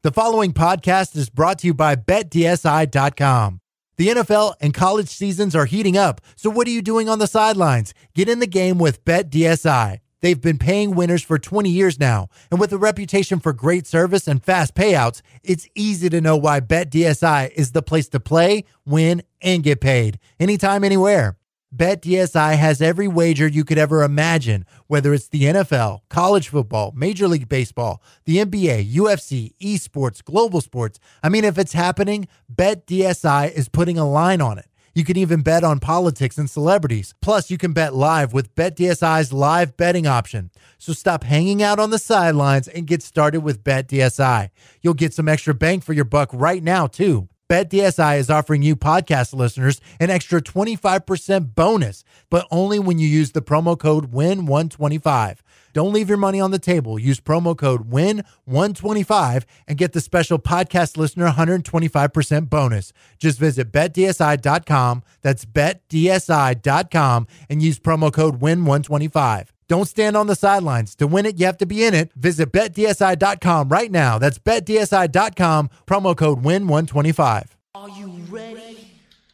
The following podcast is brought to you by BetDSI.com. The NFL and college seasons are heating up, so what are you doing on the sidelines? Get in the game with BetDSI. They've been paying winners for 20 years now, and with a reputation for great service and fast payouts, it's easy to know why BetDSI is the place to play, win, and get paid. Anytime, anywhere. BetDSI has every wager you could ever imagine, whether it's the NFL, college football, Major League Baseball, the NBA, UFC, esports, global sports. I mean, if it's happening, BetDSI is putting a line on it. You can even bet on politics and celebrities. Plus, you can bet live with BetDSI's live betting option. So stop hanging out on the sidelines and get started with BetDSI. You'll get some extra bang for your buck right now, too. BetDSI is offering you podcast listeners an extra 25% bonus, but only when you use the promo code WIN125. Don't leave your money on the table. Use promo code WIN125 and get the special podcast listener 125% bonus. Just visit BetDSI.com. That's BetDSI.com and use promo code WIN125. Don't stand on the sidelines. To win it, you have to be in it. Visit BetDSI.com right now. That's BetDSI.com, promo code WIN125. Are you ready?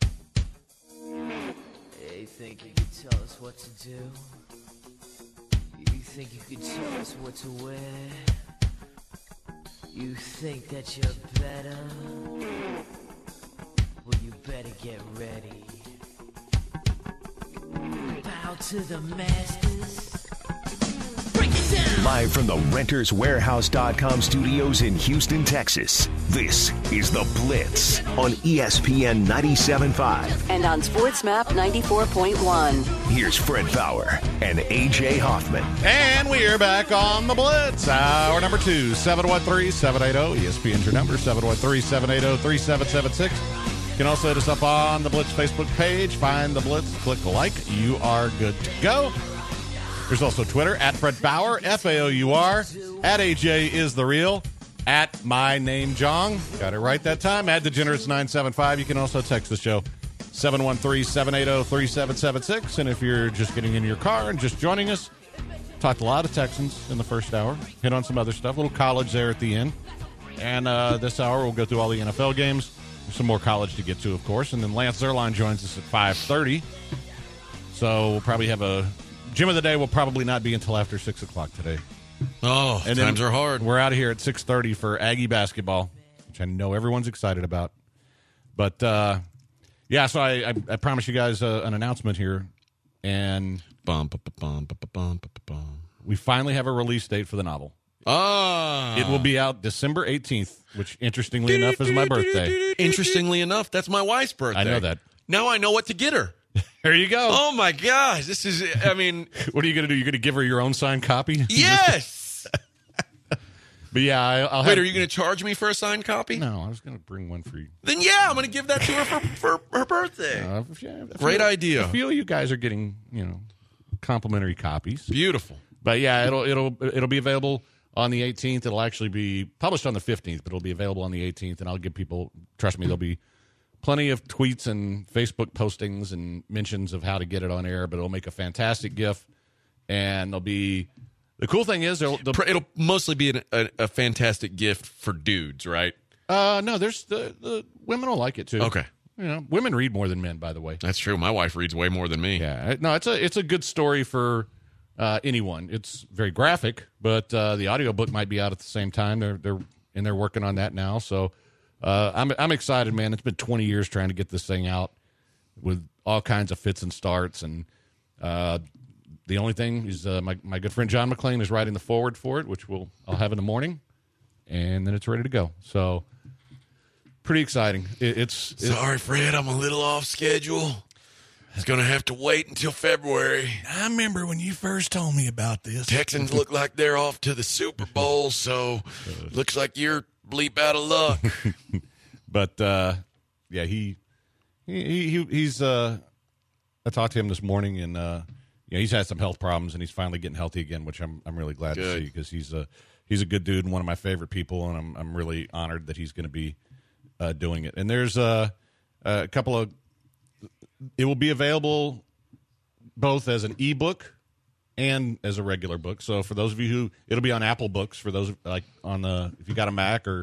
You think you could tell us what to do? You think you could tell us what to wear? You think that you're better? Well, you better get ready. Bow to the masters. Break it down. Live from the RentersWarehouse.com studios in Houston, Texas, this is The Blitz on ESPN 97.5. And on SportsMap 94.1. Here's Fred Faour and A.J. Hoffman. And we are back on The Blitz. Hour number 2, 713-780. ESPN's your number, 713-780-3776. You can also hit us up on the Blitz Facebook page. Find the Blitz, click like. You are good to go. There's also Twitter, at Fred Faour, F-A-O-U-R, at AJ is the real, at my name Jong. Got it right that time. At Degenerates975. You can also text the show, 713-780-3776. And if you're just getting in your car and just joining us, talked a lot of Texans in the first hour. Hit on some other stuff. A little college there at the end. And this hour we'll go through all the NFL games. There's some more college to get to, of course. And then Lance Zierlein joins us at 5:30. So we'll probably have a gym of the day will probably not be until after 6 o'clock today. Oh, and times are hard. We're out of here at 6:30 for Aggie basketball, which I know everyone's excited about. But, yeah, so I promised you guys an announcement here. And we finally have a release date for the novel. It will be out December 18th, which, interestingly enough, is my birthday. Interestingly enough, that's my wife's birthday. I know that. Now I know what to get her. There you go. Oh, my gosh. This is, I mean. What are you going to do? You're going to give her your own signed copy? Yes. But, yeah, I'll Wait, are you going to charge me for a signed copy? No, I was going to bring one for you. Then, yeah, I'm going to give that to her for her birthday. Great idea. I feel you guys are getting, complimentary copies. Beautiful. But, yeah, it'll be available on the 18th. It'll actually be published on the 15th, but it'll be available on the 18th. And I'll give people, trust me, there'll be plenty of tweets and Facebook postings and mentions of how to get it on air, but it'll make a fantastic GIF. And there'll be, the cool thing is, it'll mostly be a fantastic gift for dudes, right? No, there's the women will like it too. Okay. Women read more than men, by the way. That's true. My wife reads way more than me. Yeah. No, it's a good story for anyone. It's very graphic, but the audiobook might be out at the same time. They're working on that now. So I'm excited, man. It's been 20 years trying to get this thing out with all kinds of fits and starts, and the only thing is my good friend John McClain is writing the foreword for it, which I'll have in the morning, and then it's ready to go. So pretty exciting. Sorry, Fred, I'm a little off schedule. It's going to have to wait until February. I remember when you first told me about this. Texans look like they're off to the Super Bowl, so looks like you're bleep out of luck. But, yeah, he's I talked to him this morning, and he's had some health problems, and he's finally getting healthy again, which I'm really glad to see, because he's a good dude and one of my favorite people, and I'm really honored that he's going to be doing it. And there's a couple of it will be available both as an ebook and as a regular book. So for those of you it'll be on Apple Books for those like if you got a Mac or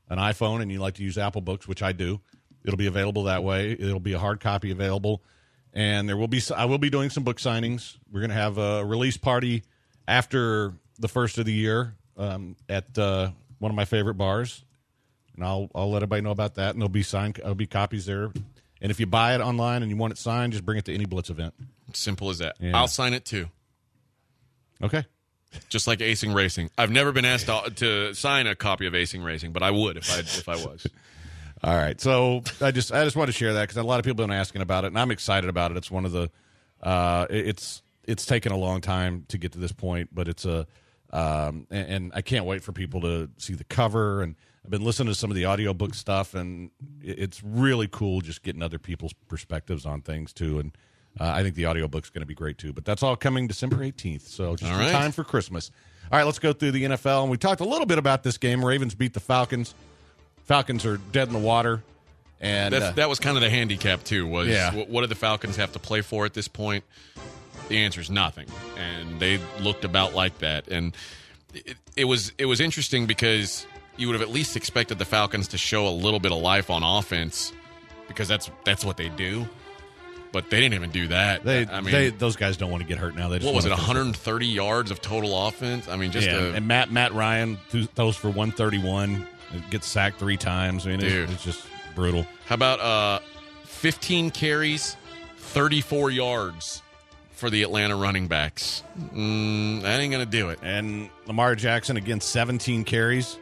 an iPhone and you like to use Apple Books, which I do, it'll be available that way. It'll be a hard copy available. And I will be doing some book signings. We're going to have a release party after the first of the year at one of my favorite bars. And I'll let everybody know about that. And there'll be copies there. And if you buy it online and you want it signed, just bring it to any Blitz event. Simple as that. Yeah. I'll sign it too. Okay. Just like Acing Racing. I've never been asked to sign a copy of Acing Racing, but I would if I was. All right. So I just want to share that because a lot of people have been asking about it, and I'm excited about it. It's one of the it's taken a long time to get to this point, but it's and I can't wait for people to see the cover. And I've been listening to some of the audiobook stuff, and it's really cool just getting other people's perspectives on things too. And I think the audiobook's going to be great too. But that's all coming December 18th, so just in time for Christmas. All right, let's go through the NFL. And we talked a little bit about this game. Ravens beat the Falcons. Falcons are dead in the water. And that was kind of the handicap too. Was what do the Falcons have to play for at this point? The answer is nothing, and they looked about like that. And it was interesting because you would have at least expected the Falcons to show a little bit of life on offense because that's what they do. But they didn't even do that. Those guys don't want to get hurt now. They just what was it? 130 yards of total offense. I mean, and Matt Ryan throws for 131. Gets sacked 3 times. I mean, it's just brutal. How about 15 carries, 34 yards for the Atlanta running backs? That ain't gonna do it. And Lamar Jackson again, 17 carries,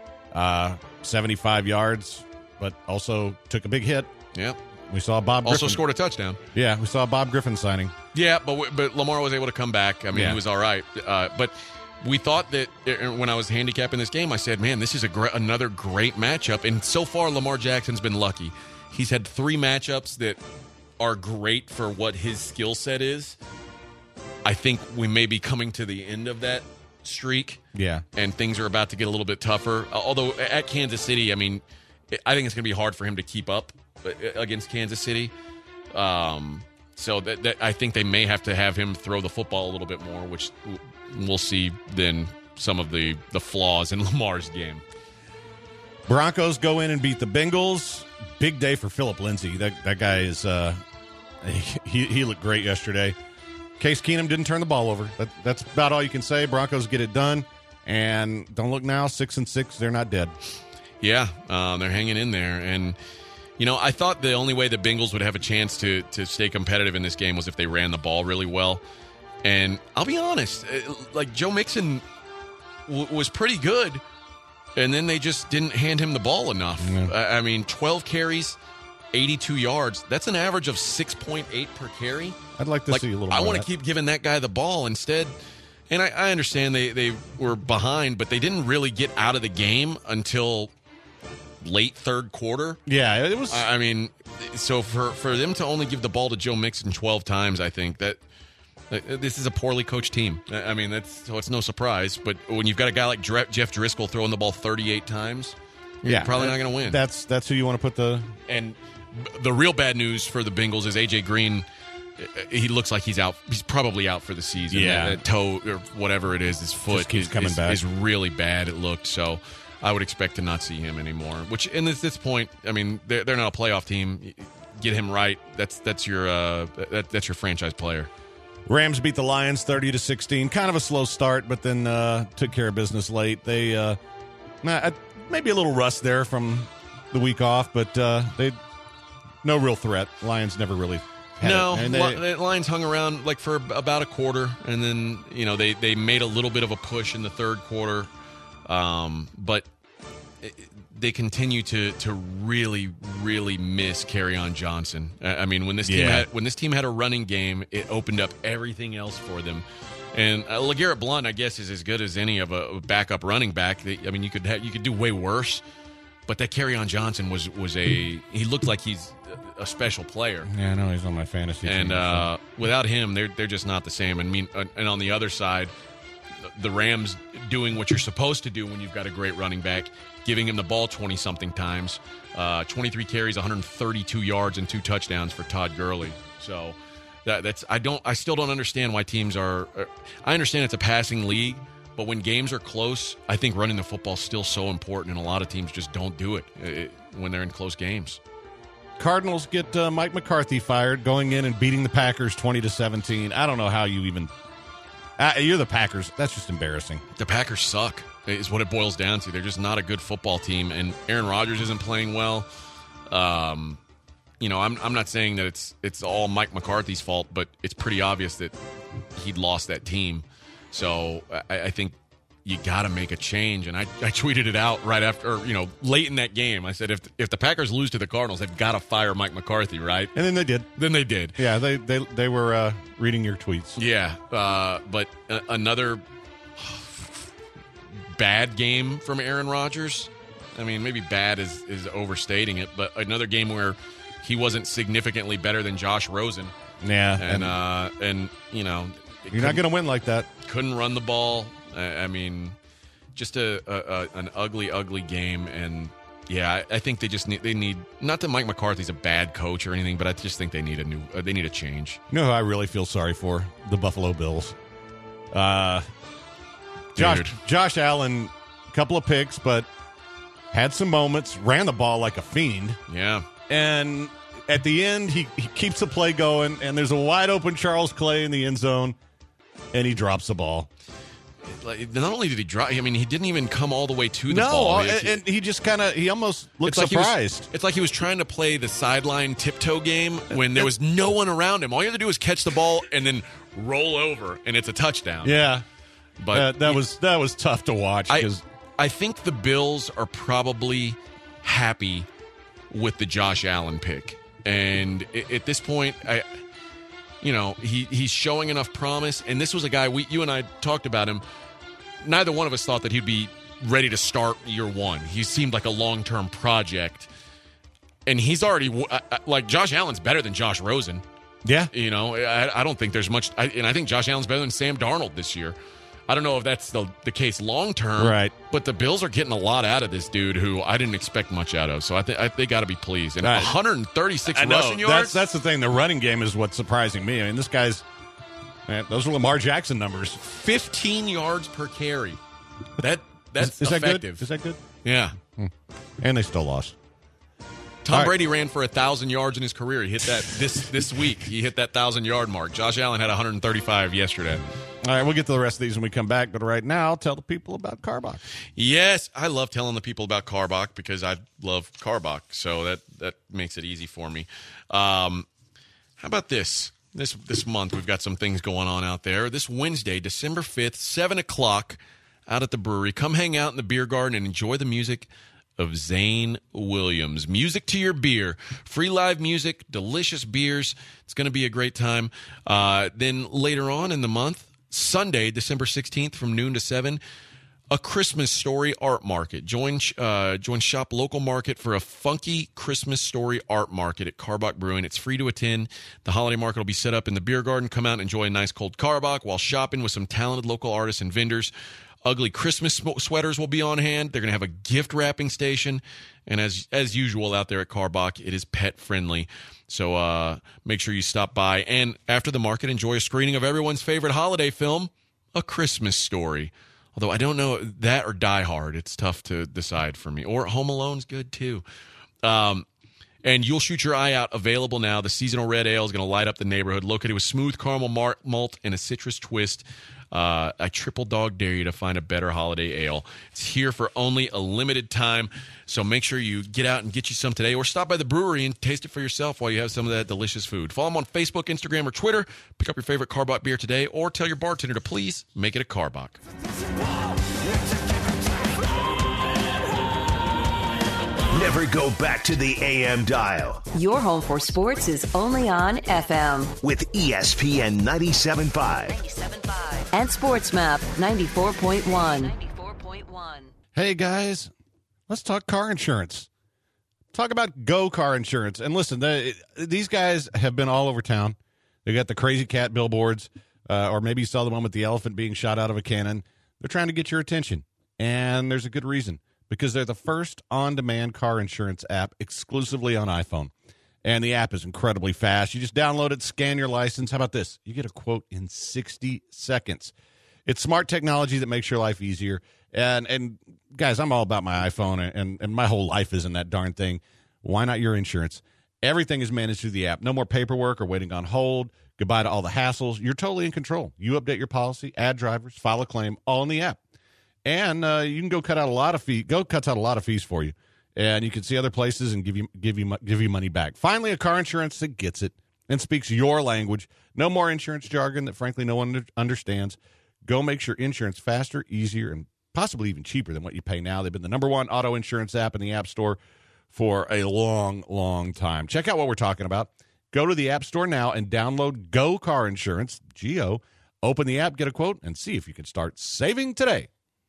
75 yards, but also took a big hit. Yep. We saw Bob Griffin. Also scored a touchdown. Yeah, we saw Bob Griffin signing. Yeah, but Lamar was able to come back. I mean, he was all right. But we thought that when I was handicapping this game, I said, man, this is another great matchup. And so far, Lamar Jackson's been lucky. He's had 3 matchups that are great for what his skill set is. I think we may be coming to the end of that streak. Yeah. And things are about to get a little bit tougher. Although at Kansas City, I mean, I think it's going to be hard for him to keep up against Kansas City. So that I think they may have to have him throw the football a little bit more, which we'll see then some of the flaws in Lamar's game. Broncos go in and beat the Bengals. Big day for Phillip Lindsay. That guy is he looked great yesterday. Case Keenum didn't turn the ball over. That's about all you can say. Broncos get it done, and don't look now, 6-6. They're not dead. Yeah, they're hanging in there, and I thought the only way the Bengals would have a chance to stay competitive in this game was if they ran the ball really well. And I'll be honest, like Joe Mixon was pretty good, and then they just didn't hand him the ball enough. Yeah. I mean, 12 carries, 82 yards. That's an average of 6.8 per carry. I'd like to see a little more. I want to keep giving that guy the ball instead. And I understand they were behind, but they didn't really get out of the game until late third quarter. Yeah, it was. I mean, so for them to only give the ball to Joe Mixon 12 times, I think that this is a poorly coached team. I mean, it's no surprise. But when you've got a guy like Jeff Driscoll throwing the ball 38 times, you're probably not going to win. That's who you want to put the. And the real bad news for the Bengals is A.J. Green. He looks like he's out. He's probably out for the season. Yeah, that toe or whatever it is, his foot just keeps coming back. Is really bad. It looked so. I would expect to not see him anymore. Which, in this point, I mean, they're not a playoff team. Get him right. That's your franchise player. Rams beat the Lions 30-16. Kind of a slow start, but then took care of business late. They maybe a little rust there from the week off, but they no real threat. Lions never really. The Lions hung around like for about a quarter, and then they made a little bit of a push in the third quarter. But they continue to really, really miss Kerryon Johnson. I mean, when this team had a running game, it opened up everything else for them. And LeGarrette Blount, I guess, is as good as any of a backup running back. I mean, you could do way worse. But that Kerryon Johnson he looked like he's a special player. Yeah, I know he's on my fantasy team. And without him, they're just not the same. And on the other side, the Rams doing what you're supposed to do when you've got a great running back, giving him the ball 20-something times, 23 carries, 132 yards, and 2 touchdowns for Todd Gurley. So I still don't understand why teams are. I understand it's a passing league, But when games are close, I think running the football is still so important, and a lot of teams just don't do it when they're in close games. Cardinals get Mike McCarthy fired, going in and beating the Packers 20-17. I don't know how you even you're the Packers. That's just embarrassing. The Packers suck is what it boils down to. They're just not a good football team, and Aaron Rodgers isn't playing well. I'm not saying that it's all Mike McCarthy's fault, but it's pretty obvious that he'd lost that team. So I think you got to make a change. And I tweeted it out right after, late in that game. I said, if the Packers lose to the Cardinals, they've got to fire Mike McCarthy, right? And then they did. Yeah, they were reading your tweets. Yeah, but another bad game from Aaron Rodgers. I mean, maybe bad is overstating it, but another game where he wasn't significantly better than Josh Rosen. Yeah, and you're not going to win like that. Couldn't run the ball. I mean, just an ugly game. And yeah, I think they need not that Mike McCarthy's a bad coach or anything, but I just think they need a change. You know who I really feel sorry for? The Buffalo Bills. Josh Allen, a couple of picks, but had some moments, ran the ball like a fiend. Yeah. And at the end, he keeps the play going, and there's a wide open Charles Clay in the end zone, and he drops the ball. Not only did he drop, I mean, he didn't even come all the way to the ball. And he just he almost looked surprised. It's like he was trying to play the sideline tiptoe game when there was no one around him. All you have to do is catch the ball and then roll over, and it's a touchdown. Yeah. But that was tough to watch. I think the Bills are probably happy with the Josh Allen pick. And at this point, he's showing enough promise. And this was a guy, you and I talked about him. Neither one of us thought that he'd be ready to start year one. He seemed like a long-term project. And he's already, Josh Allen's better than Josh Rosen. Yeah. I don't think there's much. And I think Josh Allen's better than Sam Darnold this year. I don't know if that's the case long term, right? But the Bills are getting a lot out of this dude who I didn't expect much out of. So I think they got to be pleased. And 136 rushing yards. That's the thing. The running game is what's surprising me. I mean, this guy's those are Lamar Jackson numbers. 15 yards per carry. That's is effective. That good? Is that good? Yeah. And they still lost. Tom Brady ran for 1,000 yards in his career. He hit that this week. He hit that 1,000-yard mark. Josh Allen had 135 yesterday. All right, we'll get to the rest of these when we come back. But right now, tell the people about Carbach. Yes, I love telling the people about Carbach because I love Carbach. So that makes it easy for me. How about this? This month, we've got some things going on out there. This Wednesday, December 5th, 7 o'clock, out at the brewery. Come hang out in the beer garden and enjoy the music of Zane Williams. Music to your beer. Free live music, delicious beers. It's going to be a great time. Then later on in the month, Sunday, December 16th from noon to 7, a Christmas Story Art Market. Join Shop Local Market for a funky Christmas Story Art Market at Carbach Brewing. It's free to attend. The holiday market will be set up in the beer garden. Come out and enjoy a nice cold Carbach while shopping with some talented local artists and vendors. Ugly Christmas sweaters will be on hand. They're going to have a gift wrapping station. And as usual out there at Carbach, it is pet friendly. So make sure you stop by. And after the market, enjoy a screening of everyone's favorite holiday film, A Christmas Story. Although I don't know that or Die Hard. It's tough to decide for me. Or Home Alone's good too. And You'll Shoot Your Eye Out, available now. The seasonal red ale is going to light up the neighborhood. Located with smooth caramel malt and a citrus twist. I triple dog dare you to find a better holiday ale. It's here for only a limited time, so make sure you get out and get you some today, or stop by the brewery and taste it for yourself while you have some of that delicious food. Follow them on Facebook, Instagram, or Twitter. Pick up your favorite Carbach beer today, or tell your bartender to please make it a Carbach. Never go back to the AM dial. Your home for sports is only on FM. With ESPN 97.5. And SportsMap 94.1. Hey, guys, let's talk car insurance. Talk about Go Car Insurance. And listen, these guys have been all over town. They got the Crazy Cat billboards, or maybe you saw the one with the elephant being shot out of a cannon. They're trying to get your attention, and there's a good reason. Because they're the first on-demand car insurance app exclusively on iPhone. And the app is incredibly fast. You just download it, scan your license. How about this? You get a quote in 60 seconds. It's smart technology that makes your life easier. And guys, I'm all about my iPhone, and my whole life is in that darn thing. Why not your insurance? Everything is managed through the app. No more paperwork or waiting on hold. Goodbye to all the hassles. You're totally in control. You update your policy, add drivers, file a claim, all in the app. And you can go cut out a lot of fees. Go cuts out a lot of fees for you, and you can see other places and give you money back. Finally, a car insurance that gets it and speaks your language. No more insurance jargon that frankly no one understands. Go make your insurance faster, easier, and possibly even cheaper than what you pay now. They've been the #1 auto insurance app in the App Store for a long, long time. Check out what we're talking about. Go to the App Store now and download Go Car Insurance, G-O. Open the app, get a quote, and see if you can start saving today.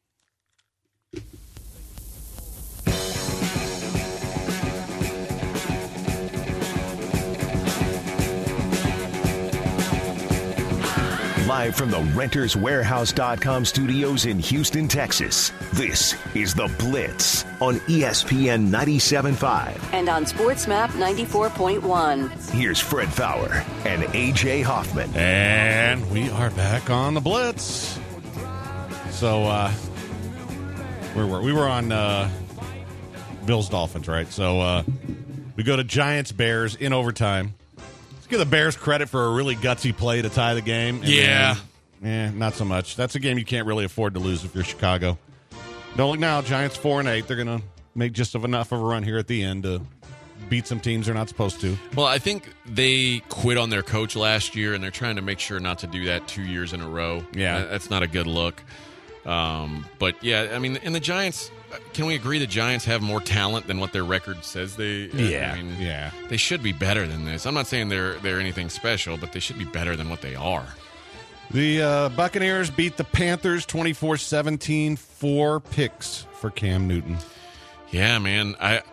Live from the RentersWarehouse.com studios in Houston, Texas, this is The Blitz on ESPN 97.5. And on SportsMap 94.1. Here's Fred Fowler and A.J. Hoffman. And we are back on The Blitz. So, where were we? We were on Bills-Dolphins, right? So, we go to Giants-Bears in overtime. Give the Bears credit for a really gutsy play to tie the game. Not so much. That's a game you can't really afford to lose if you're Chicago. Don't look now. Giants 4-8. They're going to make just enough of a run here at the end to beat some teams they're not supposed to. Well, I think they quit on their coach last year, and they're trying to make sure not to do that 2 years in a row. Yeah. That's not a good look. But, yeah, I mean, and the Giants, can we agree the Giants have more talent than what their record says they Yeah. I mean, yeah. They should be better than this. I'm not saying they're anything special, but they should be better than what they are. The Buccaneers beat the Panthers 24-17, 4 picks for Cam Newton. Yeah, man. I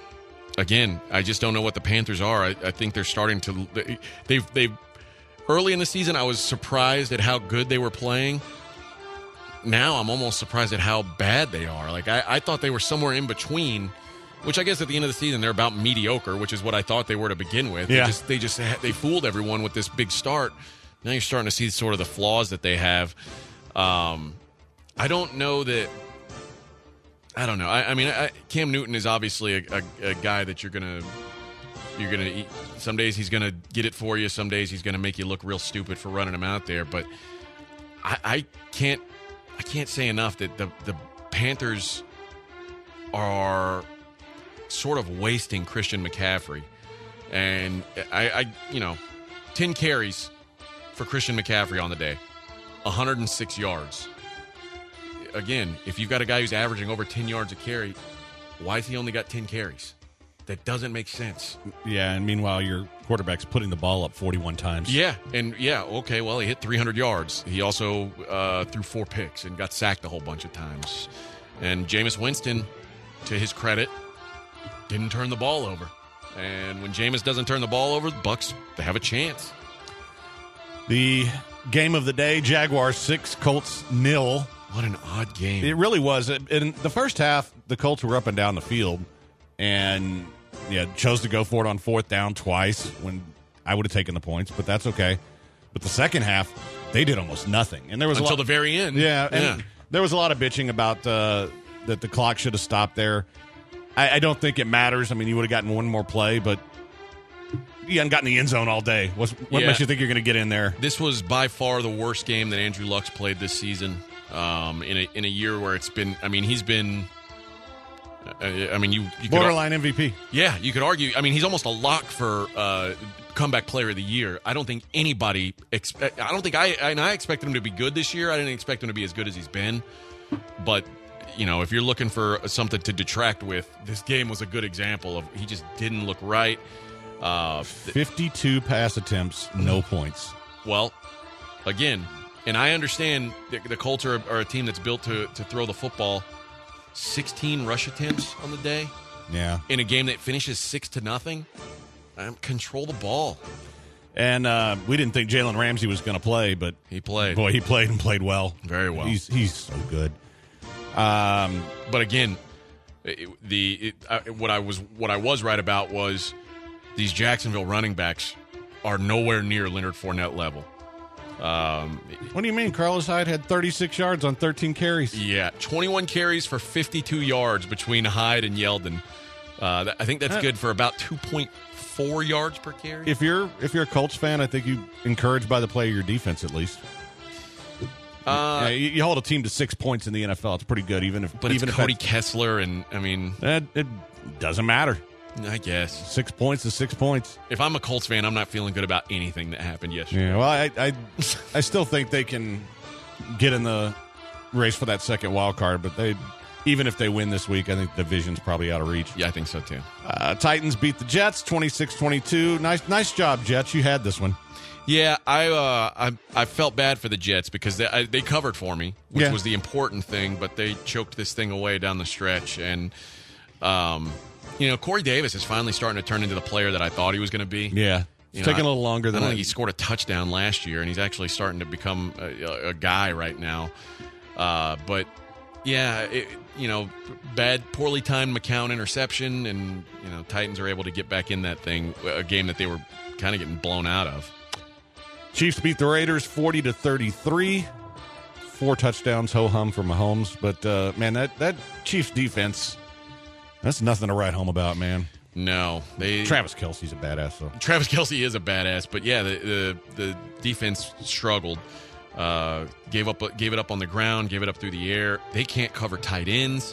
just don't know what the Panthers are. I think they're starting to they've early in the season I was surprised at how good they were playing. Now I'm almost surprised at how bad they are. Like I thought they were somewhere in between, which I guess at the end of the season they're about mediocre, which is what I thought they were to begin with. Yeah. They fooled everyone with this big start. Now you're starting to see sort of the flaws that they have. I don't know that. I don't know. I mean, Cam Newton is obviously a guy that you're gonna eat. Some days he's gonna get it for you. Some days he's gonna make you look real stupid for running him out there. But I can't say enough that the Panthers are sort of wasting Christian McCaffrey. And I 10 carries for Christian McCaffrey on the day, 106 yards. Again, if you've got a guy who's averaging over 10 yards a carry, why has he only got 10 carries? That doesn't make sense. Yeah, and meanwhile, your quarterback's putting the ball up 41 times. Yeah, okay, well, he hit 300 yards. He also threw 4 picks and got sacked a whole bunch of times. And Jameis Winston, to his credit, didn't turn the ball over. And when Jameis doesn't turn the ball over, the Bucs, they have a chance. The game of the day, Jaguars 6, Colts 0. What an odd game. It really was. In the first half, the Colts were up and down the field and chose to go for it on 4th down twice when I would have taken the points, but that's okay. But the second half, they did almost nothing. And there was until the very end. Yeah. There was a lot of bitching about that the clock should have stopped there. I don't think it matters. I mean, you would have gotten one more play, but you hadn't gotten the end zone all day. What makes you think you're going to get in there? This was by far the worst game that Andrew Luck's played this season. In a year where it's been, I mean, he's been, you borderline MVP. Yeah, you could argue. I mean, he's almost a lock for comeback player of the year. I don't think anybody. I expected him to be good this year. I didn't expect him to be as good as he's been. But if you're looking for something to detract with, this game was a good example of he just didn't look right. 52 pass attempts, no points. Well, again. And I understand the Colts are a team that's built to throw the football. 16 rush attempts on the day. Yeah. In a game that finishes 6-0. Control the ball. And we didn't think Jalen Ramsey was going to play, but he played. Boy, he played and played well. Very well. He's so good. But again, what I was right about was these Jacksonville running backs are nowhere near Leonard Fournette level. What do you mean? Carlos Hyde had 36 yards on 13 carries. Yeah, 21 carries for 52 yards between Hyde and Yeldon. I think that's good for about 2.4 yards per carry. If you're a Colts fan, I think you're encouraged by the play of your defense at least. You hold a team to 6 points in the NFL. It's pretty good, even if it's Cody Kessler, and I mean, it doesn't matter. I guess 6 points is 6 points. If I'm a Colts fan, I'm not feeling good about anything that happened yesterday. Yeah, well, I still think they can get in the race for that second wild card, but even if they win this week, I think the division's probably out of reach. Yeah, I think so too. Titans beat the Jets 26-22. Nice job, Jets. You had this one. Yeah, I felt bad for the Jets because they covered for me, which was the important thing, but they choked this thing away down the stretch. And, Corey Davis is finally starting to turn into the player that I thought he was going to be. Yeah, it's taking a little longer than I think he scored a touchdown last year, and he's actually starting to become a guy right now. But, yeah, poorly timed McCown interception, and, Titans are able to get back in that thing, a game that they were kind of getting blown out of. Chiefs beat the Raiders 40-33. 4 touchdowns, ho-hum for Mahomes. But, man, that Chiefs defense, that's nothing to write home about, man. No. Travis Kelce's a badass, though. Travis Kelce is a badass. But, yeah, the defense struggled. Gave it up on the ground, gave it up through the air. They can't cover tight ends.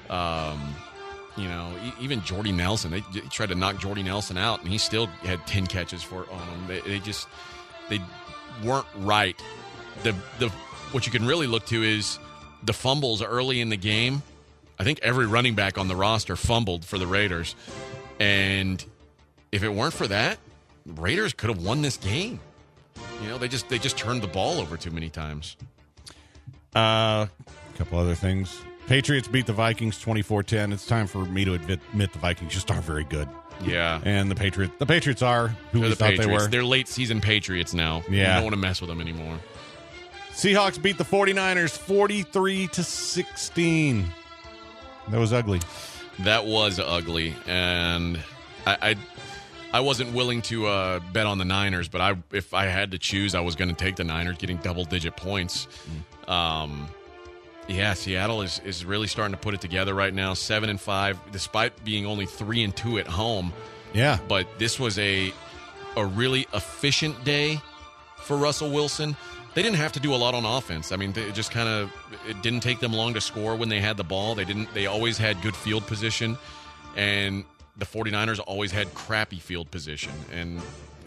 Even Jordy Nelson. They tried to knock Jordy Nelson out, and he still had 10 catches on him. They weren't right. What you can really look to is the fumbles early in the game. I think every running back on the roster fumbled for the Raiders. And if it weren't for that, the Raiders could have won this game. They just turned the ball over too many times. A couple other things. Patriots beat the Vikings 24-10. It's time for me to admit the Vikings just aren't very good. Yeah. And the Patriots are who we thought they were. They're late season Patriots now. Yeah. You don't want to mess with them anymore. Seahawks beat the 49ers 43-16. That was ugly. That was ugly. And I wasn't willing to bet on the Niners, but if I had to choose, I was going to take the Niners getting double-digit points. Yeah, Seattle is really starting to put it together right now, 7-5, despite being only 3-2 at home. Yeah. But this was a really efficient day for Russell Wilson. They didn't have to do a lot on offense. I mean, it didn't take them long to score when they had the ball. They always had good field position, and the 49ers always had crappy field position. And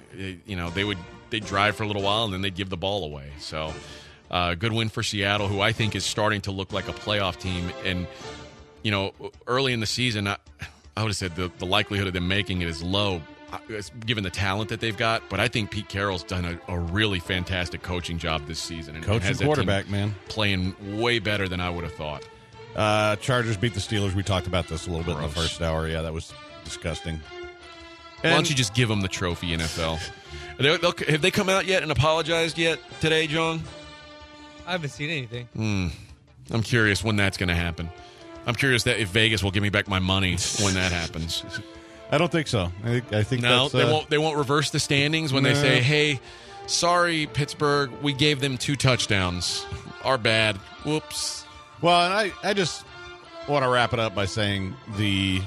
they'd drive for a little while and then they'd give the ball away. So good win for Seattle, who I think is starting to look like a playoff team. And, early in the season, I would have said the likelihood of them making it is low, given the talent that they've got. But I think Pete Carroll's done a really fantastic coaching job this season. And coaching quarterback, man. Playing way better than I would have thought. Chargers beat the Steelers. We talked about this a little bit in the first hour. Yeah, that was disgusting. Why don't you just give them the trophy, NFL? Have they come out yet and apologized yet today, John? I haven't seen anything. I'm curious when that's going to happen. I'm curious that if Vegas will give me back my money when that happens. I don't think so. I think no. that's, they won't reverse the standings when they say, "Hey, sorry, Pittsburgh, we gave them 2 touchdowns. Our bad. Whoops." Well, and I just want to wrap it up by saying the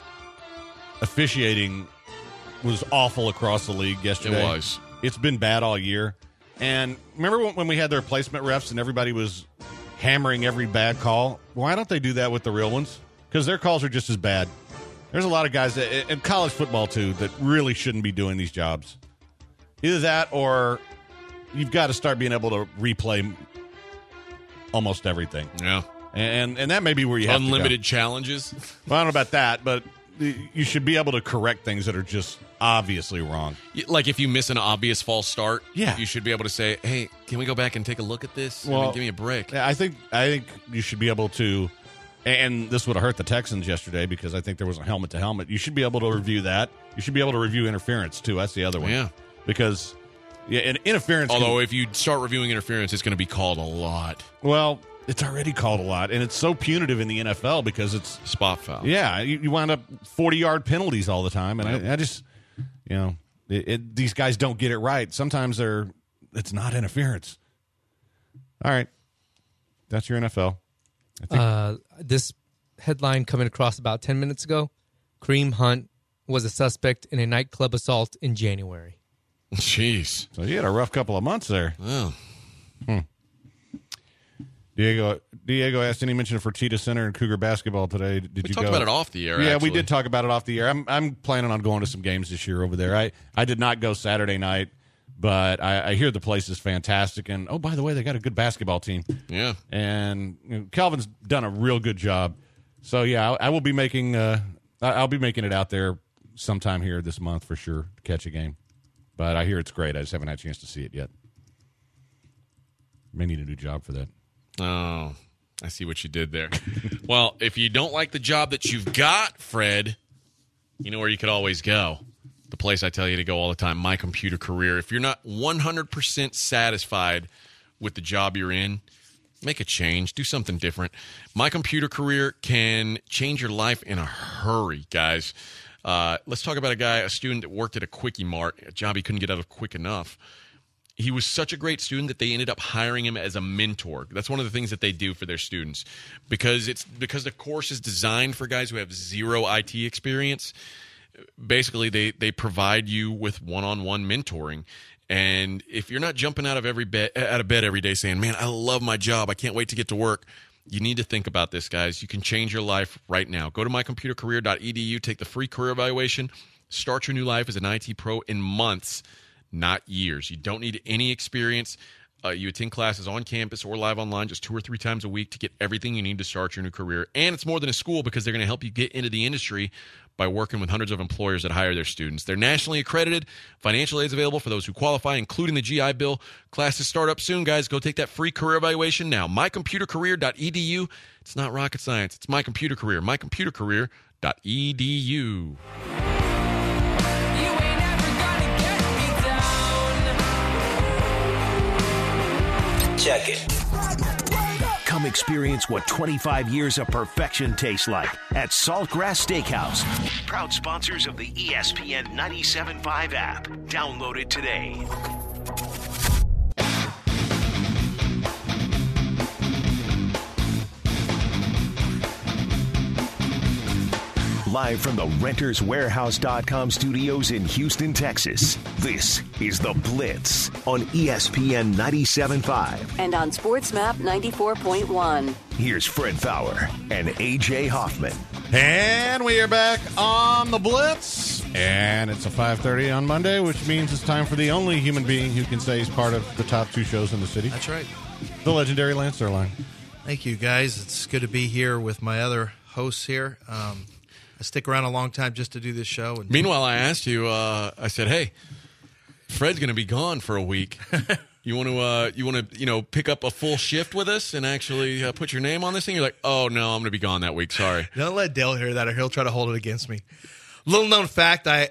officiating was awful across the league yesterday. It was. It's been bad all year. And remember when we had their replacement refs and everybody was hammering every bad call? Why don't they do that with the real ones? Because their calls are just as bad. There's a lot of guys in college football, too, that really shouldn't be doing these jobs. Either that or you've got to start being able to replay almost everything. Yeah. And that may be where you have unlimited to challenges. Well, I don't know about that, but you should be able to correct things that are just obviously wrong. Like if you miss an obvious false start, yeah, you should be able to say, "Hey, can we go back and take a look at this? Well, give me a break." I think you should be able to, and this would have hurt the Texans yesterday because I think there was a helmet to helmet. You should be able to review that. You should be able to review interference too. That's the other one. Yeah, because and interference. Although if you start reviewing interference, it's going to be called a lot. Well, it's already called a lot, and it's so punitive in the NFL because it's spot foul. Yeah, you wind up 40-yard penalties all the time, and I just, these guys don't get it right. Sometimes they're it's not interference. All right. That's your NFL. I think this headline coming across about 10 minutes ago, Kareem Hunt was a suspect in a nightclub assault in January. Jeez. So you had a rough couple of months there. Oh. Diego asked, any mention of Fertitta Center and Cougar basketball today? Did you talked go? about it off the air, Yeah, actually. we did talk about it off the air. I'm planning on going to some games this year over there. I did not go Saturday night, but I hear the place is fantastic. And, oh, by the way, they got a good basketball team. Yeah. And Calvin's done a real good job. So, yeah, I will be making I'll be making it out there sometime here this month for sure to catch a game. But I hear it's great. I just haven't had a chance to see it yet. May need a new job for that. Oh, I see what you did there. Well, if you don't like the job that you've got, Fred, you know where you could always go. The place I tell you to go all the time, My Computer Career. If you're not 100% satisfied with the job you're in, make a change. Do something different. My Computer Career can change your life in a hurry, guys. Let's talk about a student that worked at a Quickie Mart, a job he couldn't get out of quick enough. He was such a great student that they ended up hiring him as a mentor. That's one of the things that they do for their students because the course is designed for guys who have zero IT experience. Basically, they provide you with one-on-one mentoring. And if you're not jumping out of bed every day saying, man, I love my job, I can't wait to get to work, you need to think about this, guys. You can change your life right now. Go to mycomputercareer.edu, take the free career evaluation, start your new life as an IT pro in months, not years. You don't need any experience. You attend classes on campus or live online just 2 or 3 times a week to get everything you need to start your new career. And it's more than a school because they're going to help you get into the industry by working with hundreds of employers that hire their students. They're nationally accredited. Financial aid is available for those who qualify, including the GI Bill. Classes start up soon, guys. Go take that free career evaluation now. mycomputercareer.edu. It's not rocket science. It's My Computer Career. mycomputercareer.edu. Check it. Come experience what 25 years of perfection tastes like at Saltgrass Steakhouse. Proud sponsors of the ESPN 97.5 app. Download it today. Live from the RentersWarehouse.com studios in Houston, Texas, this is The Blitz on ESPN 97.5. And on SportsMap 94.1. Here's Fred Fowler and A.J. Hoffman. And we are back on The Blitz. And it's a 5:30 on Monday, which means it's time for the only human being who can say he's part of the top 2 shows in the city. That's right. The legendary Lance Zierlein. Thank you, guys. It's good to be here with my other hosts here. I stick around a long time just to do this show. And meanwhile, I asked you, I said, hey, Fred's going to be gone for a week. You want to pick up a full shift with us and actually put your name on this thing? You're like, oh, no, I'm going to be gone that week. Sorry. Don't let Dale hear that or he'll try to hold it against me. Little known fact, I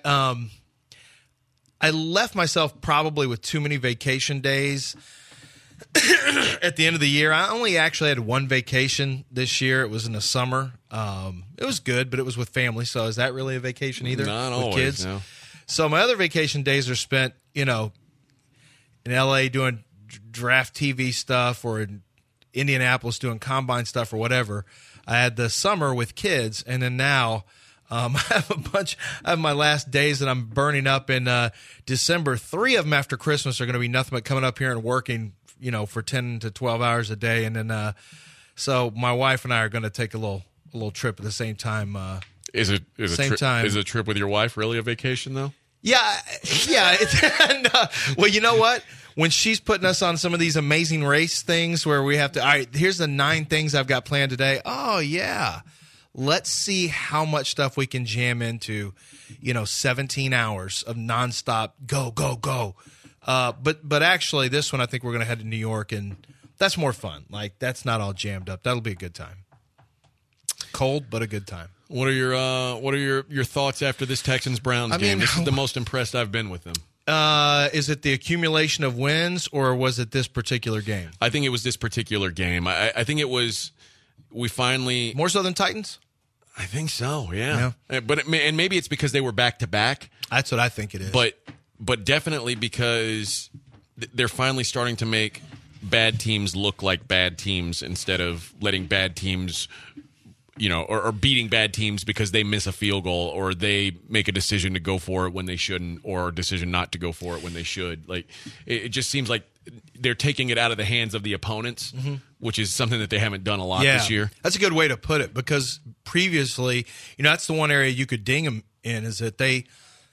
left myself probably with too many vacation days at the end of the year. I only actually had one vacation this year. It was in the summer. It was good, but it was with family. So is that really a vacation either? Not with always, kids? no. So my other vacation days are spent, in L.A. doing draft TV stuff or in Indianapolis doing combine stuff or whatever. I had the summer with kids, and then now I have my last days that I'm burning up in December. 3 of them after Christmas are going to be nothing but coming up here and working, for 10 to 12 hours a day. And then so my wife and I are going to take a little trip at the same time. Is a trip with your wife really a vacation, though? Yeah. No. Well, you know what? When she's putting us on some of these amazing race things where we have to, all right, here's the 9 things I've got planned today. Oh, yeah. Let's see how much stuff we can jam into, 17 hours of nonstop go, go, go. But actually, this one, I think we're going to head to New York, and that's more fun. Like, that's not all jammed up. That'll be a good time. Cold, but a good time. What are your thoughts after this Texans-Browns game? This is the most impressed I've been with them. Is it the accumulation of wins, or was it this particular game? I think it was this particular game. I think it was we finally more so than Titans. I think so. Yeah. But maybe it's because they were back to back. That's what I think it is. But definitely because they're finally starting to make bad teams look like bad teams instead of letting bad teams, or beating bad teams because they miss a field goal or they make a decision to go for it when they shouldn't, or a decision not to go for it when they should. Like, it just seems like they're taking it out of the hands of the opponents, which is something that they haven't done a lot this year. That's a good way to put it, because previously, that's the one area you could ding them in, is that they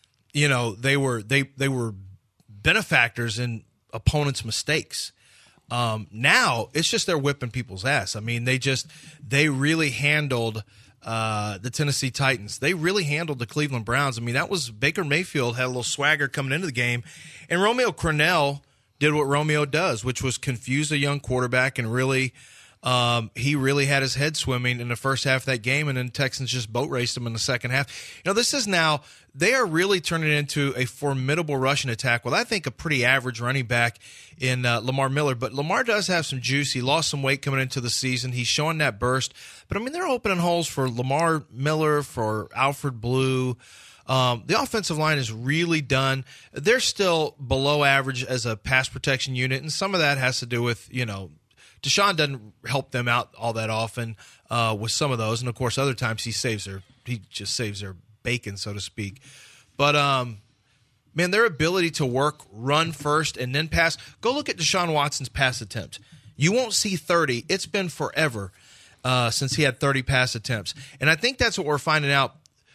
were benefactors in opponents' mistakes. Now it's just they're whipping people's ass. I mean, they really handled the Tennessee Titans. They really handled the Cleveland Browns. I mean, that was Baker Mayfield had a little swagger coming into the game, and Romeo Crennel did what Romeo does, which was confuse a young quarterback, and really he really had his head swimming in the first half of that game, and then Texans just boat raced him in the second half. This is now – they are really turning it into a formidable rushing attack with, I think, a pretty average running back in Lamar Miller. But Lamar does have some juice. He lost some weight coming into the season. He's showing that burst. But, I mean, they're opening holes for Lamar Miller, for Alfred Blue. The offensive line is really done. They're still below average as a pass protection unit, and some of that has to do with, Deshaun doesn't help them out all that often with some of those. And, of course, other times he just saves their bacon, so to speak. But, man, their ability to work, run first, and then pass. Go look at Deshaun Watson's pass attempt. You won't see 30. It's been forever since he had 30 pass attempts. And I think that's what we're finding out.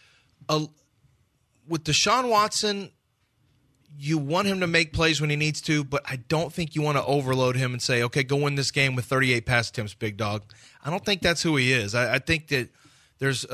With Deshaun Watson, you want him to make plays when he needs to, but I don't think you want to overload him and say, okay, go win this game with 38 pass attempts, big dog. I don't think that's who he is. I think that there's,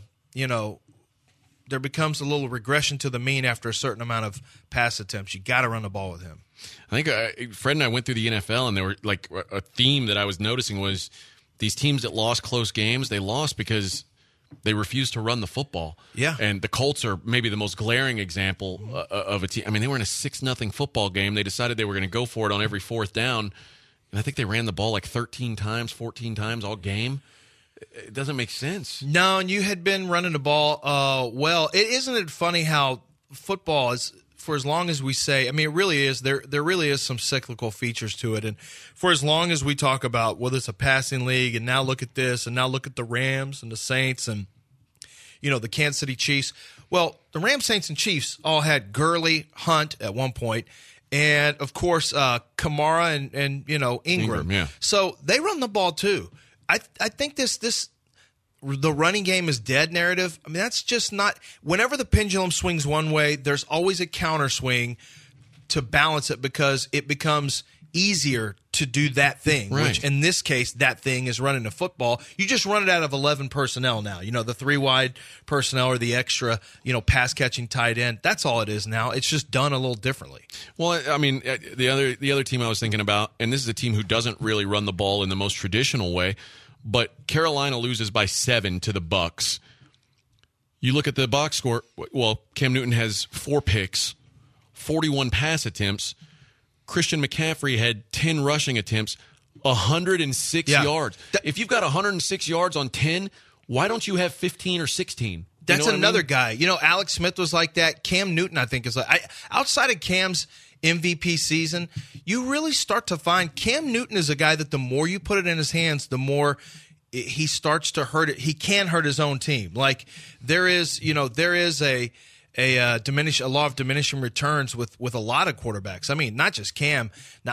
there becomes a little regression to the mean after a certain amount of pass attempts. You got to run the ball with him. I think Fred and I went through the NFL, and there were like a theme that I was noticing was these teams that lost close games, they lost because they refused to run the football. Yeah. And the Colts are maybe the most glaring example of a team. I mean, they were in a 6-0 football game. They decided they were going to go for it on every fourth down, and I think they ran the ball like 13 times, 14 times all game. It doesn't make sense. No, and you had been running the ball well. Isn't it funny how football is, for as long as we say, I mean, it really is, there really is some cyclical features to it. And for as long as we talk about, well, it's a passing league, and now look at this, and now look at the Rams and the Saints and, the Kansas City Chiefs. Well, the Rams, Saints, and Chiefs all had Gurley, Hunt at one point, and, of course, Kamara and Ingram. Yeah. So they run the ball, too. I think this the running game is dead narrative. I mean, that's just not – whenever the pendulum swings one way, there's always a counter swing to balance it, because it becomes easier to do that thing, right. Which in this case, that thing is running the football. You just run it out of 11 personnel now. The 3-wide personnel or the extra, pass-catching tight end. That's all it is now. It's just done a little differently. Well, I mean, the other team I was thinking about, and this is a team who doesn't really run the ball in the most traditional way, but Carolina loses by 7 to the Bucs. You look at the box score, well, Cam Newton has 4 picks, 41 pass attempts. Christian McCaffrey had 10 rushing attempts, 106 yards. If you've got 106 yards on 10, why don't you have 15 or 16? That's another guy. Alex Smith was like that. Cam Newton, I think, is like – outside of Cam's MVP season, you really start to find Cam Newton is a guy that the more you put it in his hands, the more he starts to hurt it. He can hurt his own team. Like there is a law of diminishing returns with a lot of quarterbacks. I mean, not just Cam,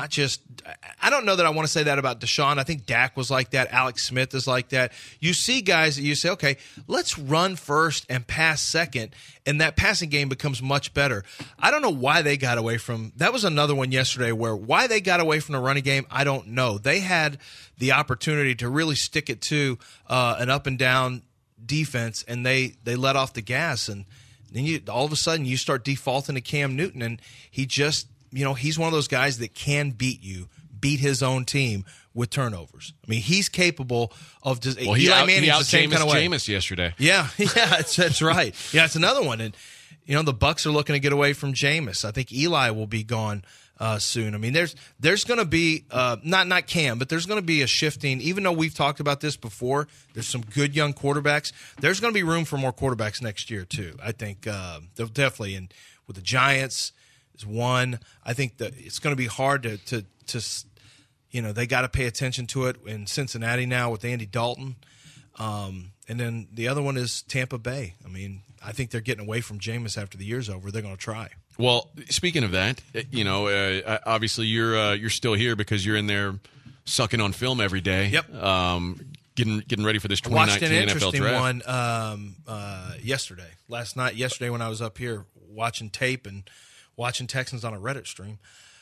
I don't know that I want to say that about Deshaun. I think Dak was like that. Alex Smith is like that. You see guys that you say, okay, let's run first and pass second, and that passing game becomes much better. I don't know why they got away from – that was another one yesterday where why they got away from the running game, I don't know. They had the opportunity to really stick it to an up-and-down defense, and they let off the gas, and then all of a sudden you start defaulting to Cam Newton, and he just he's one of those guys that can beat his own team with turnovers. I mean, he's capable of just. Well, Eli Manning's the same kind of way. Jameis yesterday. Yeah, that's right. Yeah, it's another one, and the Bucs are looking to get away from Jameis. I think Eli will be gone soon. I mean, there's going to be not Cam, but there's going to be a shifting. Even though we've talked about this before, there's some good young quarterbacks. There's going to be room for more quarterbacks next year too. I think they'll definitely, and with the Giants, is one. I think that it's going to be hard to they got to pay attention to it in Cincinnati now with Andy Dalton. And then the other one is Tampa Bay. I mean, I think they're getting away from Jameis after the year's over. They're going to try. Well, speaking of that, obviously you're still here because you're in there sucking on film every day. Yep. Getting ready for this 2019 NFL draft. Watched an interesting one yesterday when I was up here watching tape and watching Texans on a Reddit stream.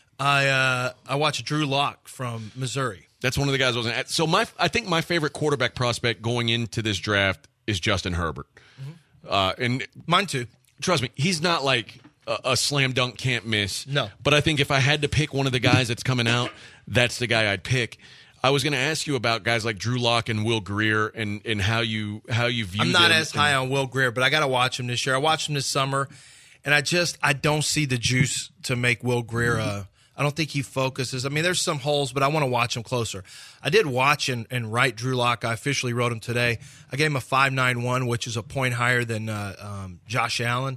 I watched Drew Lock from Missouri. That's one of the guys I was at. So I think my favorite quarterback prospect going into this draft is Justin Herbert. Mm-hmm. And mine too. Trust me, he's not like a slam dunk can't miss. No. But I think if I had to pick one of the guys that's coming out, that's the guy I'd pick. I was going to ask you about guys like Drew Lock and Will Grier and how you view them. I'm not as high on Will Grier, but I got to watch him this year. I watched him this summer, and I don't see the juice to make Will Grier I don't think he focuses. I mean, there's some holes, but I want to watch him closer. I did watch and write Drew Lock. I officially wrote him today. I gave him a 5.91, which is a point higher than Josh Allen.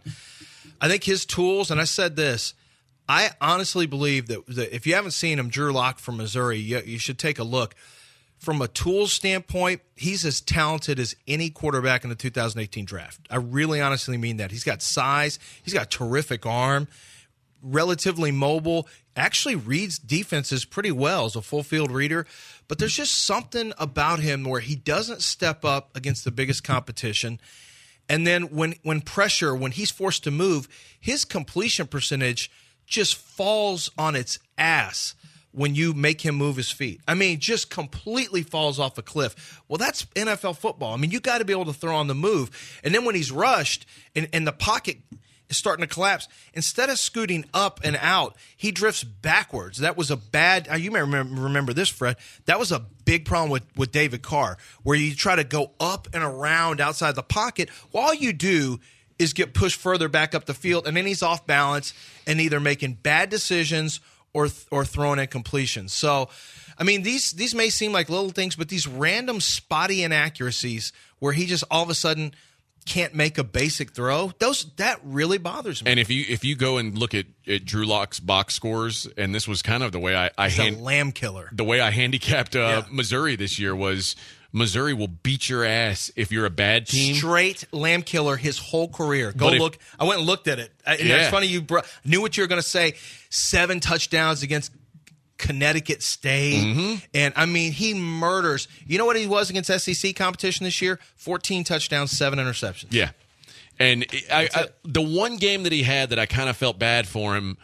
I think his tools, and I said this, I honestly believe that if you haven't seen him, Drew Lock from Missouri, you should take a look. From a tools standpoint, he's as talented as any quarterback in the 2018 draft. I really honestly mean that. He's got size. He's got terrific arm, relatively mobile, actually reads defenses pretty well as a full field reader. But there's just something about him where he doesn't step up against the biggest competition. And then when he's forced to move, his completion percentage just falls on its ass when you make him move his feet. I mean, just completely falls off a cliff. Well, that's NFL football. I mean, you got to be able to throw on the move. And then when he's rushed and the pocket is starting to collapse, instead of scooting up and out, he drifts backwards. That was a bad – you may remember this, Fred. That was a big problem with David Carr, where you try to go up and around outside the pocket. Well, all you do is get pushed further back up the field, and then he's off balance and either making bad decisions or throwing incompletions. So, I mean, these may seem like little things, but these random spotty inaccuracies where he just all of a sudden can't make a basic throw, that really bothers me. And if you go and look at Drew Lock's box scores, and this was kind of the way He's a lamb killer. The way I handicapped Missouri this year was Missouri will beat your ass if you're a bad team. Straight lamb killer his whole career. Look. I went and looked at it. And it's funny you knew what you were going to say. 7 touchdowns against Connecticut State. Mm-hmm. And, I mean, he murders. You know what he was against SEC competition this year? 14 touchdowns, 7 interceptions. Yeah. And the one game that he had that I kind of felt bad for him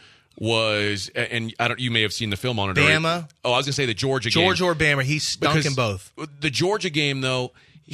was, and you may have seen the film on it. Bama. Oh, I was going to say the Georgia game. Georgia or Bama. He stunk in both. The Georgia game, though,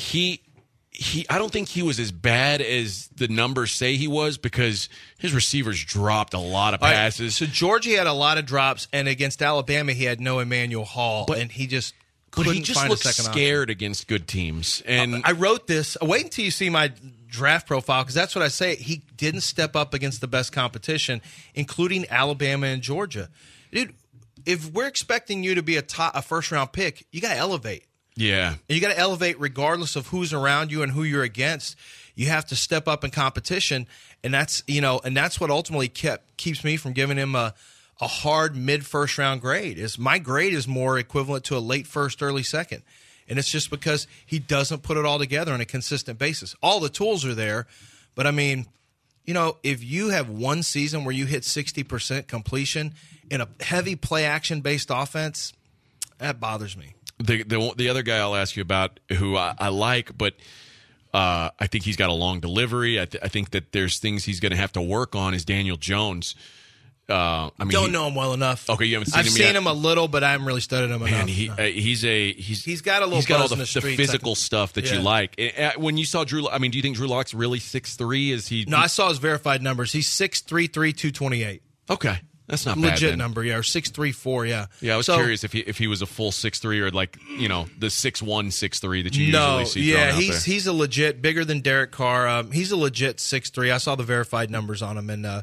I don't think he was as bad as the numbers say he was because his receivers dropped a lot of passes. Right. So Georgia had a lot of drops, and against Alabama, he had no Emmanuel Hall, and he just couldn't find a second scared against good teams. And I wrote this. Wait until you see my draft profile, because that's what I say. He didn't step up against the best competition, including Alabama and Georgia. Dude, if we're expecting you to be a first-round pick, you got to elevate. Yeah. And you got to elevate regardless of who's around you and who you're against. You have to step up in competition, and that's what ultimately keeps me from giving him a hard mid-first round grade. My grade is more equivalent to a late first, early second. And it's just because he doesn't put it all together on a consistent basis. All the tools are there, but I mean, if you have one season where you hit 60% completion in a heavy play action based offense, that bothers me. The other guy I'll ask you about, who I like, but I think he's got a long delivery. I think that there's things he's going to have to work on, is Daniel Jones. Don't know him well enough. Okay, you haven't seen him yet? I've seen him a little, but I haven't really studied him enough. He's got a little. He's got all the streets, physical stuff that you like. When you saw Drew, do you think Drew Lock's really 6'3"? Is he? No, I saw his verified numbers. He's 6'3", 228. Okay. That's not legit bad, then. Number, yeah, or 6'3", yeah. Yeah, I was curious if he was a full 6'3" or like the 6'1", 6'3" that you usually see. Yeah, he's a legit bigger than Derek Carr. He's a legit 6'3". I saw the verified numbers on him, and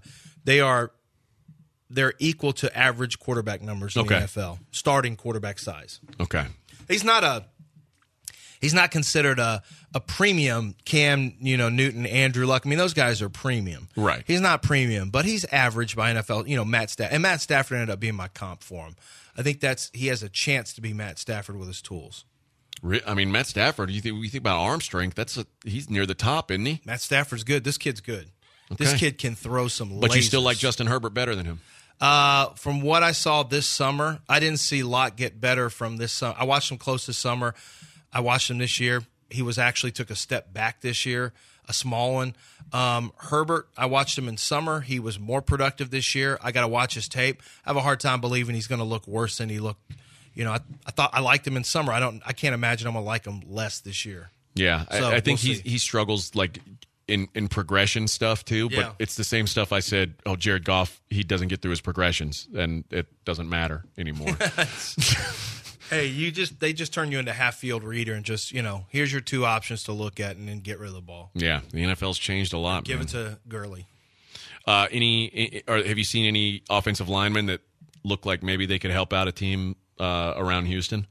they're equal to average quarterback numbers in the NFL, starting quarterback size. Okay, he's not He's not considered a premium Cam, Newton, Andrew Luck. I mean, those guys are premium. Right. He's not premium, but he's average by NFL. Matt Stafford. And Matt Stafford ended up being my comp for him. I think he has a chance to be Matt Stafford with his tools. I mean, Matt Stafford, you think about arm strength, he's near the top, isn't he? Matt Stafford's good. This kid's good. Okay. This kid can throw some lasers. But you still like Justin Herbert better than him? From what I saw this summer, I didn't see Locke get better from this summer. I watched him close this summer. I watched him this year. He took a step back this year, a small one. Herbert, I watched him in summer. He was more productive this year. I got to watch his tape. I have a hard time believing he's going to look worse than he looked. I thought I liked him in summer. I can't imagine I'm going to like him less this year. Yeah, So, I think we'll he struggles like in progression stuff too. Yeah. But it's the same stuff I said. Oh, Jared Goff, he doesn't get through his progressions, and it doesn't matter anymore. Hey, they just turn you into half-field reader and just, here's your two options to look at and then get rid of the ball. Yeah, the NFL's changed a lot. Give it to Gurley. Or have you seen any offensive linemen that look like maybe they could help out a team around Houston?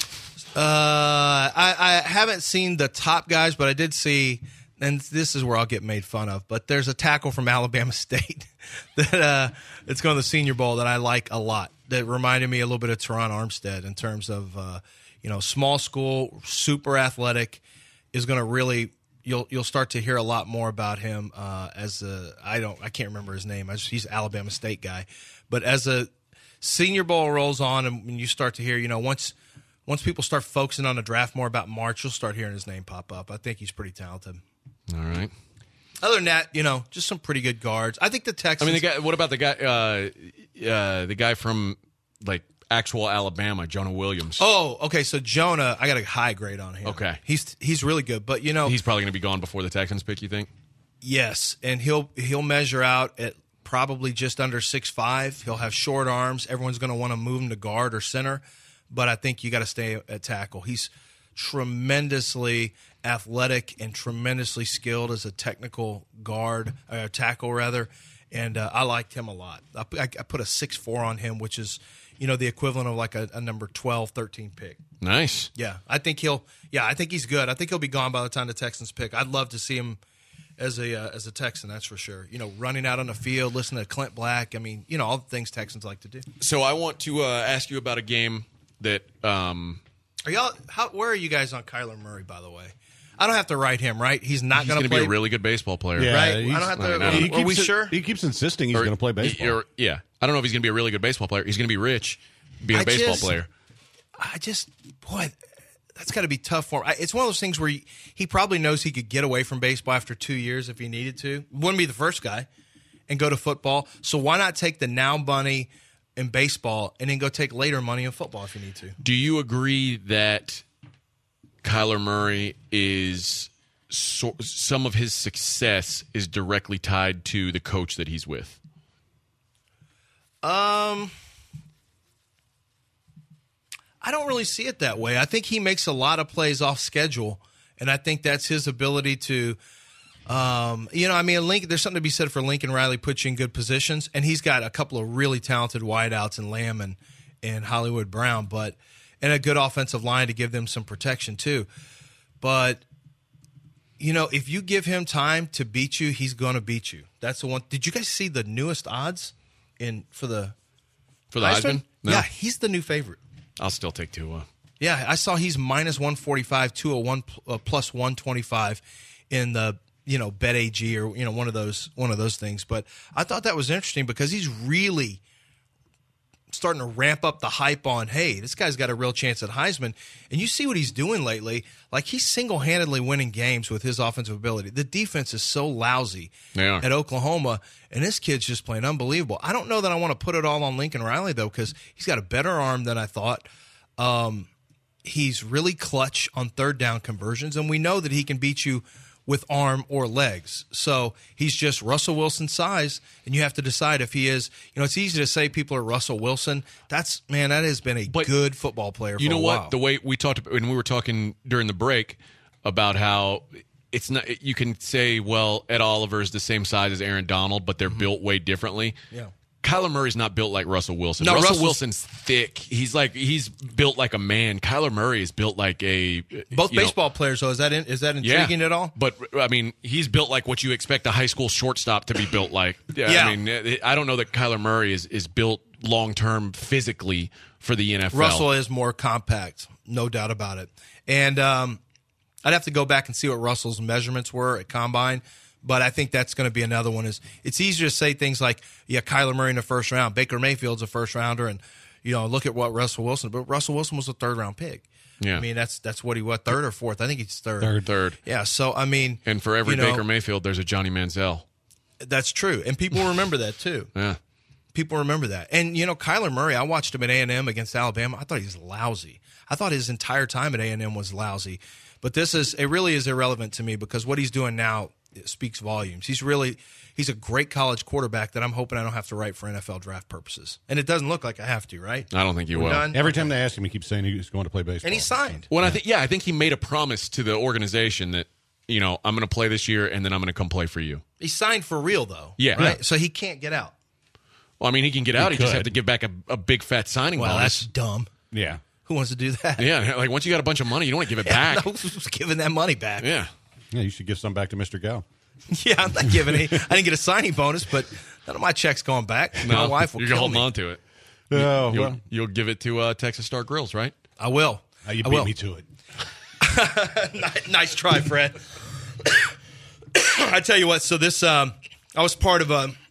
I haven't seen the top guys, but I did see, and this is where I'll get made fun of, but there's a tackle from Alabama State that it's going to the Senior Bowl that I like a lot. That reminded me a little bit of Teron Armstead in terms of, small school, super athletic, is going to really you'll start to hear a lot more about him I can't remember his name. He's an Alabama State guy, but as a Senior Bowl rolls on and when you start to hear, once people start focusing on the draft more about March, you'll start hearing his name pop up. I think he's pretty talented. All right. Other than that, just some pretty good guards. I think the Texans. I mean, what about the guy from like actual Alabama, Jonah Williams? Oh, okay. So Jonah, I got a high grade on him. Okay, he's really good, but he's probably going to be gone before the Texans pick. You think? Yes, and he'll measure out at probably just under 6'5". He'll have short arms. Everyone's going to want to move him to guard or center, but I think you got to stay at tackle. He's tremendously athletic and tremendously skilled as a technical guard, tackle rather, and I liked him a lot. I put a 6'4" on him, which is the equivalent of like a number 12, 13 pick. Nice. Yeah, I think he's good. I think he'll be gone by the time the Texans pick. I'd love to see him as a Texan, that's for sure. Running out on the field, listening to Clint Black. I mean, all the things Texans like to do. So I want to ask you about a game that. Where are you guys on Kyler Murray? By the way, I don't have to write him, right? He's not going to play. Be a really good baseball player, yeah, right? I don't have to. Are we sure? He keeps insisting he's going to play baseball. Yeah, I don't know if he's going to be a really good baseball player. He's going to be rich, being a baseball player. That's got to be tough for him. It's one of those things where he probably knows he could get away from baseball after 2 years if he needed to. Wouldn't be the first guy, and go to football. So why not take the now money in baseball and then go take later money in football if you need to? Do you agree that Kyler Murray is some of his success is directly tied to the coach that he's with? I don't really see it that way. I think he makes a lot of plays off schedule, and I think that's his ability to, Lincoln. There's something to be said for Lincoln Riley puts you in good positions, and he's got a couple of really talented wideouts in Lamb and Hollywood Brown, and a good offensive line to give them some protection too. But if you give him time to beat you, he's going to beat you. That's the one. Did you guys see the newest odds for the Heisman? No. Yeah, he's the new favorite. I'll still take Tua. Yeah, I saw he's minus 145, Tua plus 125 in the Bet AG or one of those things. But I thought that was interesting because he's really starting to ramp up the hype on, hey, this guy's got a real chance at Heisman. And you see what he's doing lately. Like, he's single-handedly winning games with his offensive ability. The defense is so lousy at Oklahoma, and this kid's just playing unbelievable. I don't know that I want to put it all on Lincoln Riley, though, because he's got a better arm than I thought. He's really clutch on third down conversions, and we know that he can beat you with arm or legs. So he's just Russell Wilson size, and you have to decide if he is. It's easy to say people are Russell Wilson. That has been a good football player for a while. You know what? The way we talked about, when we were talking during the break about how it's not, you can say, well, Ed Oliver is the same size as Aaron Donald, but they're built way differently. Yeah. Kyler Murray's not built like Russell Wilson. No, Russell Wilson's thick. He's built like a man. Kyler Murray is built like a both baseball players. Though is that intriguing at all? But I mean, he's built like what you expect a high school shortstop to be built like. Yeah. I mean, I don't know that Kyler Murray is built long term physically for the NFL. Russell is more compact, no doubt about it. And I'd have to go back and see what Russell's measurements were at Combine. But I think that's going to be another one. It's easier to say things like, yeah, Kyler Murray in the first round, Baker Mayfield's a first rounder, and look at what Russell Wilson. But Russell Wilson was a third round pick. Yeah, I mean that's what he was, third or fourth. I think he's third. Third. Yeah. So I mean, and for every Baker Mayfield, there's a Johnny Manziel. That's true, and people remember that too. Yeah, people remember that. And Kyler Murray, I watched him at A&M against Alabama. I thought he was lousy. I thought his entire time at A&M was lousy. But it really is irrelevant to me because what he's doing now speaks volumes. He's a great college quarterback that I'm hoping I don't have to write for NFL draft purposes. And it doesn't look like I have to, right? I don't think you will. Done? Every time they ask him, he keeps saying he's going to play baseball. And he signed. Well, I think he made a promise to the organization that, I'm going to play this year and then I'm going to come play for you. He signed for real, though. Yeah. Right? Yeah. So he can't get out. Well, I mean, he can get out. He just have to give back a big fat signing bonus. That's dumb. Yeah. Who wants to do that? Yeah, like once you got a bunch of money, you don't want to give it back. No, who's giving that money back? Yeah. Yeah, you should give some back to Mr. Gow. Yeah, I'm not giving any. I didn't get a signing bonus, but none of my checks going back. No, my wife will you're kill holding me. on to it. You'll give it to Texas Star Grills, right? I will. You beat me to it. Nice try, Fred. I tell you what. So this, I was part of a.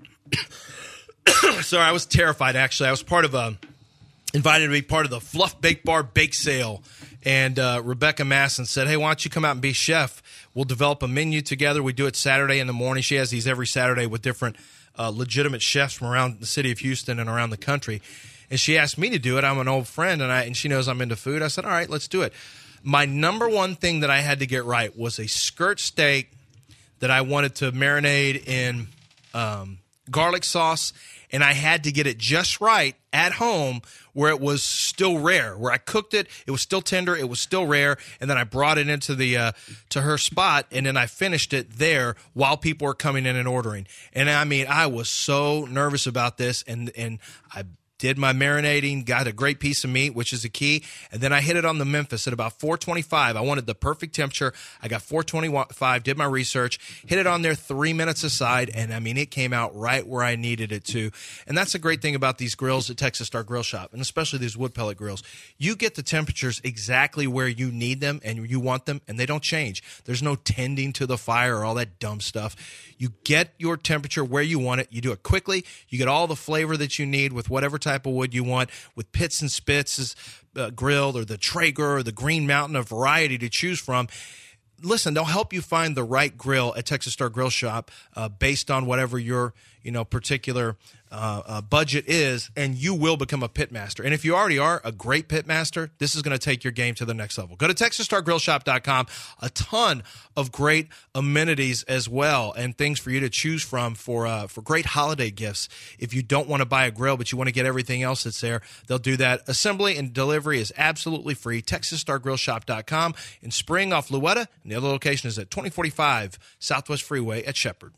Sorry, I was terrified. Actually, I was part of invited to be part of the Fluff Bake Bar Bake Sale, and Rebecca Masson said, "Hey, why don't you come out and be chef? We'll develop a menu together. We do it Saturday in the morning. She has these every Saturday with different legitimate chefs from around the city of Houston and around the country." And she asked me to do it. I'm an old friend, and she knows I'm into food. I said, "All right, let's do it." My number one thing that I had to get right was a skirt steak that I wanted to marinate in garlic sauce, and I had to get it just right at home where it was still rare. Where I cooked it, it was still tender, it was still rare, and then I brought it into the to her spot, and then I finished it there while people were coming in and ordering. And I mean, I was so nervous about this, and I did my marinating, got a great piece of meat, which is the key, and then I hit it on the Memphis at about 425. I wanted the perfect temperature. I got 425, did my research, hit it on there 3 minutes aside, and I mean, it came out right where I needed it to. And that's the great thing about these grills at Texas Star Grill Shop, and especially these wood pellet grills. You get the temperatures exactly where you need them and you want them, and they don't change. There's no tending to the fire or all that dumb stuff. You get your temperature where you want it. You do it quickly. You get all the flavor that you need with whatever type of wood you want, with Pits and Spits grilled, or the Traeger or the Green Mountain, a variety to choose from. Listen, they'll help you find the right grill at Texas Star Grill Shop based on whatever your particular budget is, and you will become a pit master. And if you already are a great pit master, this is going to take your game to the next level. Go to TexasStarGrillShop.com. A ton of great amenities as well, and things for you to choose from for great holiday gifts. If you don't want to buy a grill, but you want to get everything else that's there, they'll do that. Assembly and delivery is absolutely free. TexasStarGrillShop.com in Spring off Louetta, and the other location is at 2045 Southwest Freeway at Shepherd.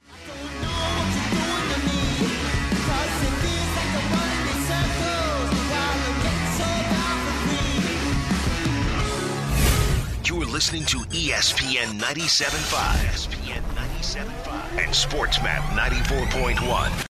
You're listening to ESPN 97.5 and SportsMap 94.1.